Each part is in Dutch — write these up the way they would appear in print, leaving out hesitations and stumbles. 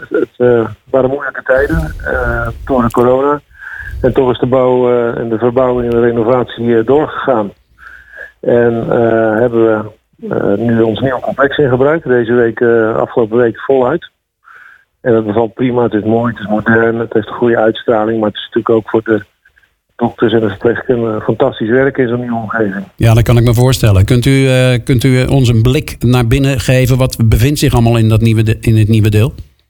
Het waren moeilijke tijden door de corona. En toch is de bouw en de verbouwing en de renovatie doorgegaan. En hebben we nu ons nieuwe complex in gebruik. Deze week, afgelopen week voluit. En dat bevalt prima. Het is mooi, het is modern, het heeft een goede uitstraling. Maar het is natuurlijk ook voor de dokters en de verpleegkundigen fantastisch werk in zo'n nieuwe omgeving. Ja, dat kan ik me voorstellen. Kunt u ons een blik naar binnen geven? Wat bevindt zich allemaal in het nieuwe deel?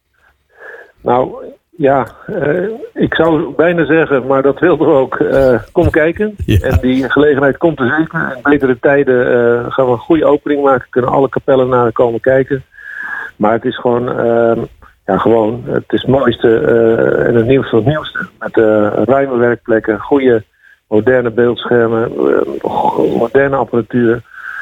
Nou, ja, ik zou bijna zeggen, maar dat wilden we ook. Kom kijken. Ja. En die gelegenheid komt er zeker. In betere tijden gaan we een goede opening maken. Kunnen alle kapellen naar komen kijken. Maar het is gewoon... het is het mooiste en het nieuwste van het nieuwste. Met ruime werkplekken, goede moderne beeldschermen, moderne apparatuur.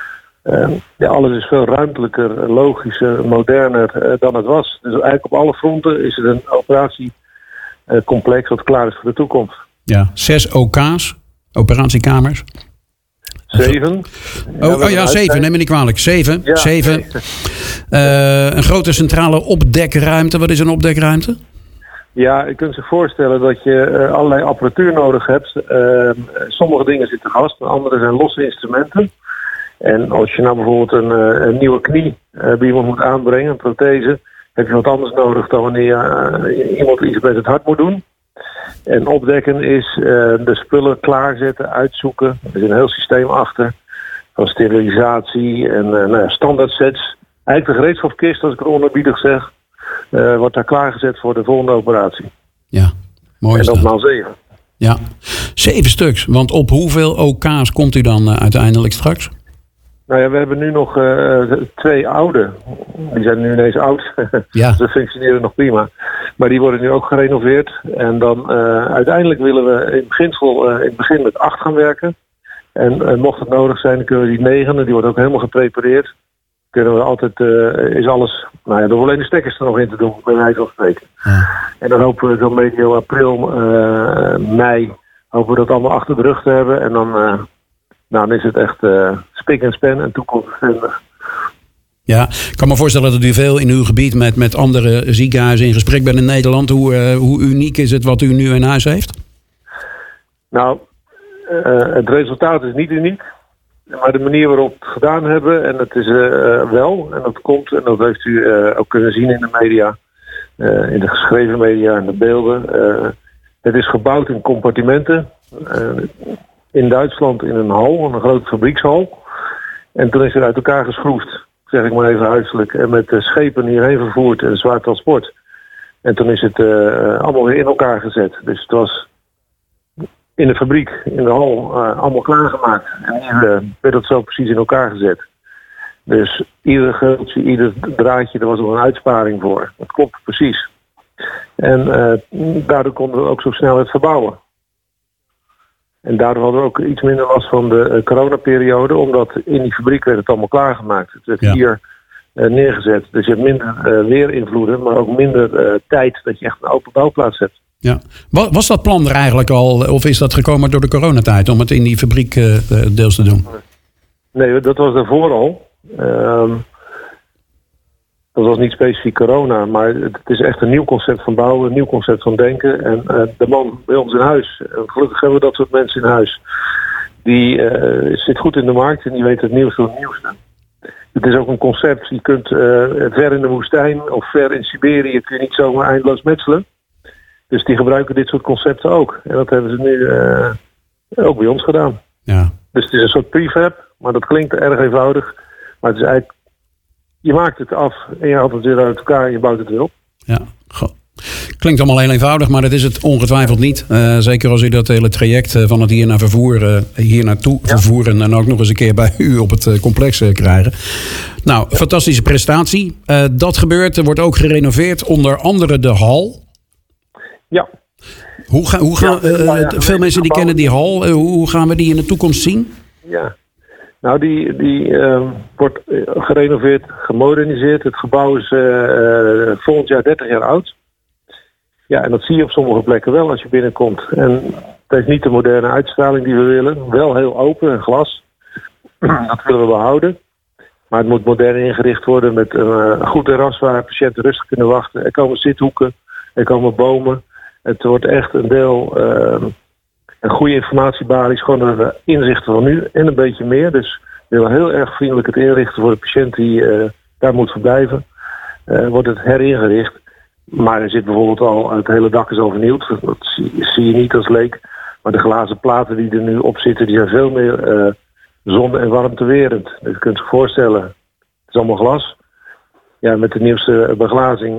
Alles is veel ruimtelijker, logischer, moderner dan het was. Dus eigenlijk op alle fronten is het een operatiecomplex wat klaar is voor de toekomst. Ja, 6 OK's, operatiekamers. 7. 7, neem me niet kwalijk. 7. Ja, 7. Een grote centrale opdekruimte. Wat is een opdekruimte? Ja, je kunt zich voorstellen dat je allerlei apparatuur nodig hebt. Sommige dingen zitten vast, andere zijn losse instrumenten. En als je nou bijvoorbeeld een nieuwe knie bij iemand moet aanbrengen, een prothese, heb je wat anders nodig dan wanneer iemand iets met het hart moet doen. En opdekken is de spullen klaarzetten, uitzoeken. Er is een heel systeem achter. Van sterilisatie en standaard sets. Eigenlijk de gereedschapskist, als ik het onerbiedig zeg, wordt daar klaargezet voor de volgende operatie. Ja, mooi. En dat maal 7. Ja, 7 stuks. Want op hoeveel OK's komt u dan uiteindelijk straks? Nou ja, we hebben nu nog 2 oude. Die zijn nu ineens oud. Ja. Ze functioneren nog prima. Maar die worden nu ook gerenoveerd. En dan uiteindelijk willen we in het begin met 8 gaan werken. En mocht het nodig zijn, dan kunnen we die 9e, die wordt ook helemaal geprepareerd. Kunnen we altijd, is alles, er hoeven alleen de stekkers er nog in te doen, bij wijze van spreken. Ja. En dan hopen we zo medio april, mei, hopen we dat allemaal achter de rug te hebben. En dan is het echt spik en span en toekomstbestendig. Ja, ik kan me voorstellen dat u veel in uw gebied met andere ziekenhuizen in gesprek bent in Nederland. Hoe uniek is het wat u nu in huis heeft? Nou, het resultaat is niet uniek. Maar de manier waarop we het gedaan hebben, en het is wel, en dat komt, en dat heeft u ook kunnen zien in de media, in de geschreven media en de beelden. Het is gebouwd in compartimenten. In Duitsland in een hal, een grote fabriekshal. En toen is het uit elkaar geschroefd, zeg ik maar even huiselijk, en met schepen hierheen vervoerd en zwaar transport. En toen is het allemaal weer in elkaar gezet. Dus het was in de fabriek, in de hal, allemaal klaargemaakt. En hier werd het zo precies in elkaar gezet. Dus ieder geultje, ieder draadje, er was nog een uitsparing voor. Dat klopt precies. En daardoor konden we ook zo snel het verbouwen. En daardoor hadden we ook iets minder last van de coronaperiode, omdat in die fabriek werd het allemaal klaargemaakt. Het werd hier neergezet. Dus je hebt minder weerinvloeden, maar ook minder tijd dat je echt een open bouwplaats hebt. Ja. Was dat plan er eigenlijk al, of is dat gekomen door de coronatijd om het in die fabriek deels te doen? Nee, dat was daarvoor al. Dat was niet specifiek corona, maar het is echt een nieuw concept van bouwen, een nieuw concept van denken. En de man bij ons in huis, gelukkig hebben we dat soort mensen in huis, die zit goed in de markt en die weet het nieuwste van het nieuwste. Het is ook een concept, je kunt ver in de woestijn of ver in Siberië kun je niet zomaar eindeloos metselen. Dus die gebruiken dit soort concepten ook. En dat hebben ze nu ook bij ons gedaan. Ja. Dus het is een soort prefab, maar dat klinkt erg eenvoudig. Maar het is eigenlijk, je maakt het af en je haalt het weer uit elkaar en je bouwt het weer op. Ja, klinkt allemaal heel eenvoudig, maar dat is het ongetwijfeld niet. Zeker als u dat hele traject van het hier naartoe vervoeren en ook nog eens een keer bij u op het complex krijgen. Nou, fantastische prestatie. Dat gebeurt, er wordt ook gerenoveerd, onder andere de hal. Ja. Veel mensen die kennen die hal. Hoe gaan we die in de toekomst zien? Ja. Nou, die wordt gerenoveerd, gemoderniseerd. Het gebouw is volgend jaar 30 jaar oud. Ja, en dat zie je op sommige plekken wel als je binnenkomt. En het heeft niet de moderne uitstraling die we willen. Wel heel open en glas. Dat willen we behouden. Maar het moet modern ingericht worden met een goed terras waar patiënten rustig kunnen wachten. Er komen zithoeken, er komen bomen. Het wordt echt een deel, een goede informatiebalies, gewoon de inzichten van nu en een beetje meer. Dus we willen heel erg vriendelijk het inrichten voor de patiënt die daar moet verblijven. Wordt het heringericht. Maar er zit bijvoorbeeld al, het hele dak is al vernieuwd. Dat zie je niet als leek. Maar de glazen platen die er nu op zitten, die zijn veel meer zon- en warmtewerend. Dus je kunt je voorstellen, het is allemaal glas. Ja, met de nieuwste beglazing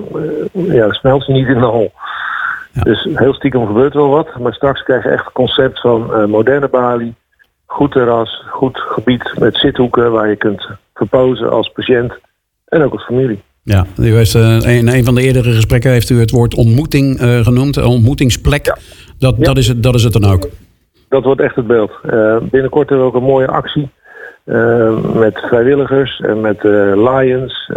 smelt ze niet in de hol. Ja. Dus heel stiekem gebeurt wel wat. Maar straks krijg je echt het concept van moderne balie. Goed terras, goed gebied met zithoeken waar je kunt verpozen als patiënt en ook als familie. Ja, u heeft, in een van de eerdere gesprekken heeft u het woord ontmoeting genoemd. Een ontmoetingsplek. Ja. Dat is het dan ook. Dat wordt echt het beeld. Binnenkort hebben we ook een mooie actie. Met vrijwilligers en met Lions.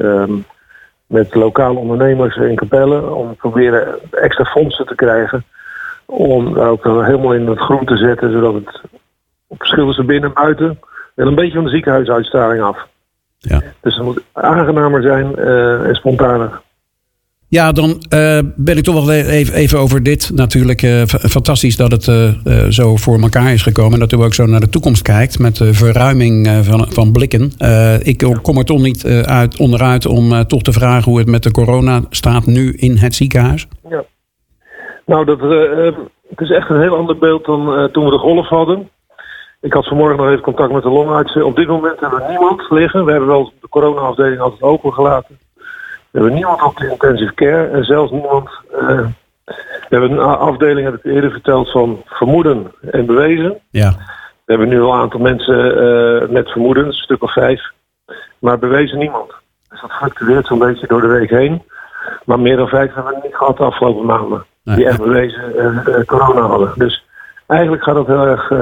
Met lokale ondernemers in Capelle. Om te proberen extra fondsen te krijgen. Om ook helemaal in het groen te zetten. Zodat het op verschil is binnen en buiten. En een beetje van de ziekenhuisuitstraling af. Ja. Dus het moet aangenamer zijn en spontaner. Ja, dan ben ik toch wel even over dit natuurlijk. Fantastisch dat het zo voor elkaar is gekomen. En dat u ook zo naar de toekomst kijkt met de verruiming van blikken. Ik kom er toch niet onderuit om toch te vragen hoe het met de corona staat nu in het ziekenhuis. Ja. Nou, het is echt een heel ander beeld dan toen we de golf hadden. Ik had vanmorgen nog even contact met de longartsen. Op dit moment hebben we niemand liggen. We hebben wel de corona-afdeling altijd opengelaten. We hebben niemand op de intensive care. En zelfs niemand... we hebben een afdeling, heb ik eerder verteld, van vermoeden en bewezen. Ja. We hebben nu al een aantal mensen met vermoeden, een stuk of 5. Maar bewezen niemand. Dus dat fluctueert zo'n beetje door de week heen. Maar meer dan 5 hebben we niet gehad de afgelopen maanden. Nee. Die echt bewezen corona hadden. Dus eigenlijk gaat het heel erg...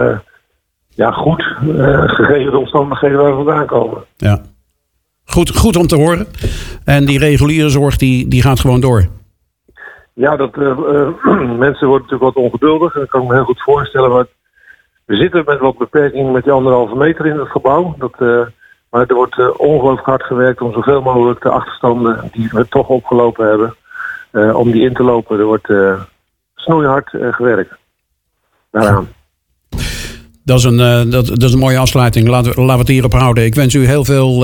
goed, gegeven de omstandigheden waar we vandaan komen. Ja. Goed om te horen. En die reguliere zorg die gaat gewoon door. Ja, mensen worden natuurlijk wat ongeduldig. En dat kan ik me heel goed voorstellen. Maar we zitten met wat beperkingen met die 1,5 meter in het gebouw. Maar er wordt ongelooflijk hard gewerkt om zoveel mogelijk de achterstanden die we toch opgelopen hebben, om die in te lopen. Er wordt snoeihard gewerkt daaraan. Dat is een mooie afsluiting. Laten we het hierop houden. Ik wens u heel veel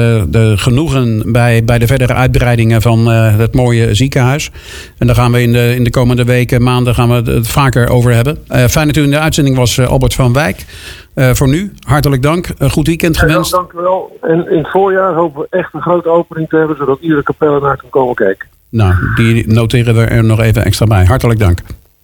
genoegen bij de verdere uitbreidingen van het mooie ziekenhuis. En daar gaan we in de komende weken, maanden gaan we het vaker over hebben. Fijn dat u in de uitzending was, Albert van Wijk. Voor nu, hartelijk dank. Een goed weekend gewenst. Ja, dank u wel. En in het voorjaar hopen we echt een grote opening te hebben, zodat iedere kapelle naar kan komen kijken. Nou, die noteren we er nog even extra bij. Hartelijk dank.